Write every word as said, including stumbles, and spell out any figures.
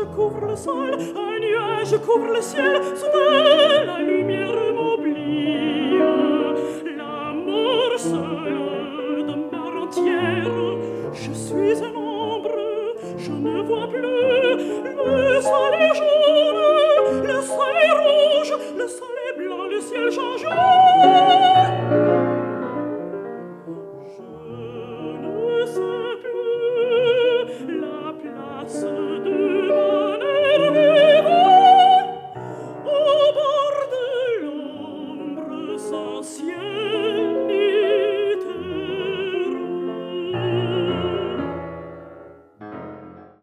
couvre le sol, un nuage couvre le ciel, soudain la lumière m'oublie. La mort seule demeure entière, je suis un ombre, je ne vois plus. Le sol est jaune, le sol est rouge, le sol est blanc, le ciel change. Je ne sais plus la place